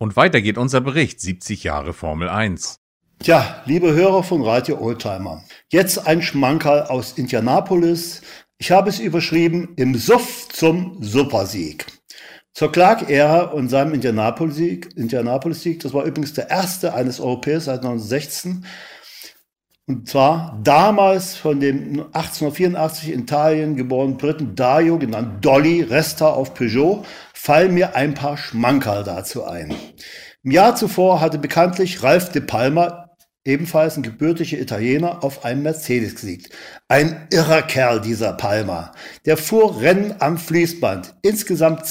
Und weiter geht unser Bericht, 70 Jahre Formel 1. Tja, liebe Hörer von Radio Oldtimer, jetzt ein Schmankerl aus Indianapolis. Ich habe es überschrieben, im Suff zum Supersieg. Zur Clark-Ära und seinem Indianapolis-Sieg, das war übrigens der erste eines Europäers seit 1916, und zwar damals von dem 1884 in Italien geborenen Briten Dario, genannt Dolly, Resta auf Peugeot, fallen mir ein paar Schmankerl dazu ein. Im Jahr zuvor hatte bekanntlich Ralph de Palma, ebenfalls ein gebürtiger Italiener, auf einem Mercedes gesiegt. Ein irrer Kerl, dieser Palma. Der fuhr Rennen am Fließband. Insgesamt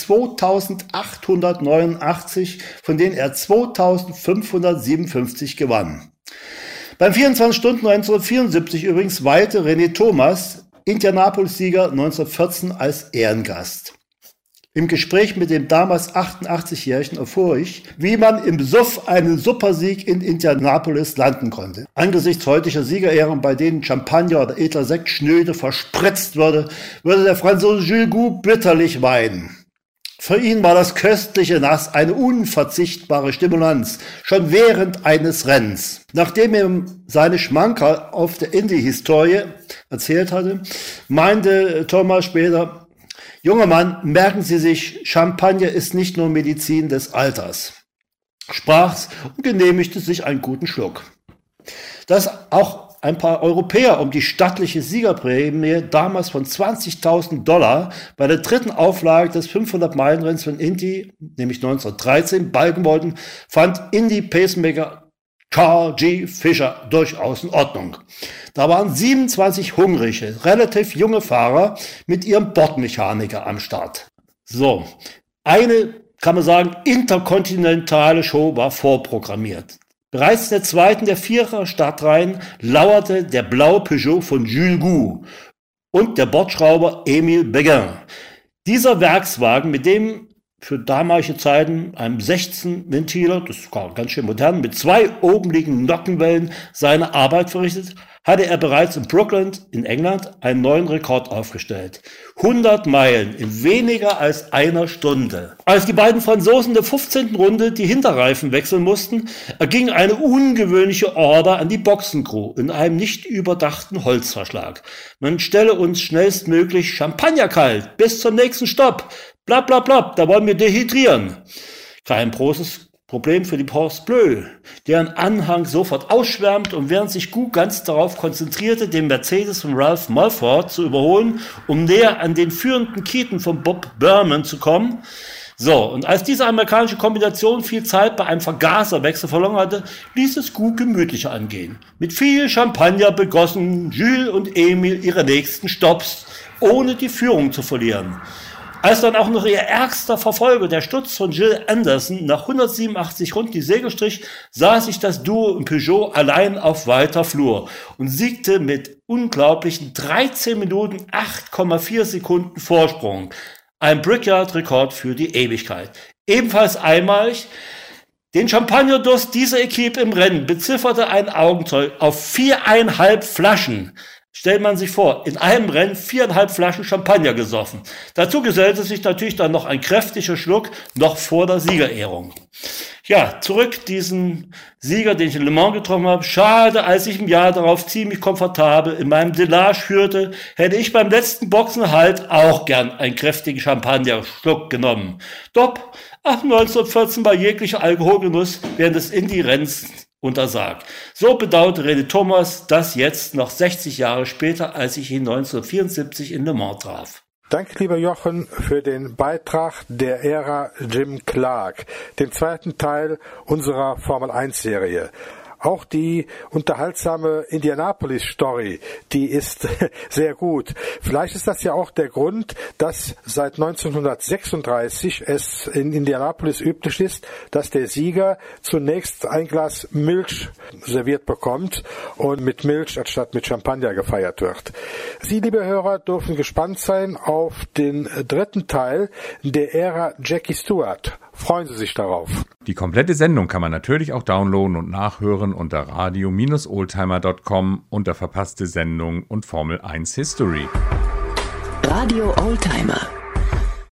2889, von denen er 2557 gewann. Beim 24-Stunden-Rennen 1974 übrigens weilte René Thomas, Indianapolis-Sieger 1914, als Ehrengast. Im Gespräch mit dem damals 88-Jährigen erfuhr ich, wie man im Suff einen Supersieg in Indianapolis landen konnte. Angesichts heutiger Siegerehren, bei denen Champagner oder edler Sekt schnöde verspritzt würde der Franzose Jules Gou bitterlich weinen. Für ihn war das köstliche Nass eine unverzichtbare Stimulanz, schon während eines Rennens. Nachdem er ihm seine Schmankerl auf der Indy-Historie erzählt hatte, meinte Thomas später: Junger Mann, merken Sie sich, Champagner ist nicht nur Medizin des Alters. Sprach's und genehmigte sich einen guten Schluck. Dass auch ein paar Europäer um die stattliche Siegerprämie damals von $20.000 bei der dritten Auflage des 500-Meilen-Rennens von Indy, nämlich 1913, balgen wollten, fand Indy-Pacemaker Carl G. Fisher durchaus in Ordnung. Da waren 27 hungrige, relativ junge Fahrer mit ihrem Bordmechaniker am Start. So, eine, kann man sagen, interkontinentale Show war vorprogrammiert. Bereits in der zweiten der vierer Startreihen lauerte der blaue Peugeot von Jules Gou und der Bordschrauber Émile Béguin. Dieser Werkswagen, mit dem für damalige Zeiten einem 16-Ventiler, das war ganz schön modern, mit 2 obenliegenden Nockenwellen seine Arbeit verrichtet, hatte er bereits in Brooklyn in England einen neuen Rekord aufgestellt. 100 Meilen in weniger als einer Stunde. Als die beiden Franzosen in der 15. Runde die Hinterreifen wechseln mussten, erging eine ungewöhnliche Order an die Boxencrew in einem nicht überdachten Holzverschlag. Man stelle uns schnellstmöglich Champagner kalt, bis zum nächsten Stopp. Blab, blab, blab, da wollen wir dehydrieren. Kein großes Problem für die Horse Bleu, deren Anhang sofort ausschwärmt, und während sich Gou ganz darauf konzentrierte, den Mercedes von Ralph Mulford zu überholen, um näher an den führenden Keaton von Bob Burman zu kommen. So, und als diese amerikanische Kombination viel Zeit bei einem Vergaserwechsel verloren hatte, ließ es Gou gemütlicher angehen. Mit viel Champagner begossen Jules und Emil ihre nächsten Stopps, ohne die Führung zu verlieren. Als dann auch noch ihr ärgster Verfolger, der Sturz von Gilles Anderson, nach 187 Runden die Segel strich, sah sich das Duo im Peugeot allein auf weiter Flur und siegte mit unglaublichen 13 Minuten 8,4 Sekunden Vorsprung. Ein Brickyard-Rekord für die Ewigkeit. Ebenfalls einmalig: den Champagnerdurst dieser Equipe im Rennen bezifferte ein Augenzeug auf 4,5 Flaschen. Stellt man sich vor, in einem Rennen 4,5 Flaschen Champagner gesoffen. Dazu gesellte sich natürlich dann noch ein kräftiger Schluck, noch vor der Siegerehrung. Ja, zurück diesen Sieger, den ich in Le Mans getroffen habe. Schade, als ich im Jahr darauf ziemlich komfortabel in meinem Delage führte, hätte ich beim letzten Boxenhalt auch gern einen kräftigen Champagner-Schluck genommen. Doch ab 1914 war jeglicher Alkoholgenuss während des Indy-Rennens untersagt. So bedauerte René Thomas das jetzt noch 60 Jahre später, als ich ihn 1974 in Le Mans traf. Danke, lieber Jochen, für den Beitrag der Ära Jim Clark, dem zweiten Teil unserer Formel-1-Serie. Auch die unterhaltsame Indianapolis-Story, die ist sehr gut. Vielleicht ist das ja auch der Grund, dass seit 1936 es in Indianapolis üblich ist, dass der Sieger zunächst ein Glas Milch serviert bekommt und mit Milch anstatt mit Champagner gefeiert wird. Sie, liebe Hörer, dürfen gespannt sein auf den dritten Teil der Ära Jackie Stewart. Freuen Sie sich darauf. Die komplette Sendung kann man natürlich auch downloaden und nachhören unter radio-oldtimer.com unter verpasste Sendung und Formel 1 History. Radio Oldtimer.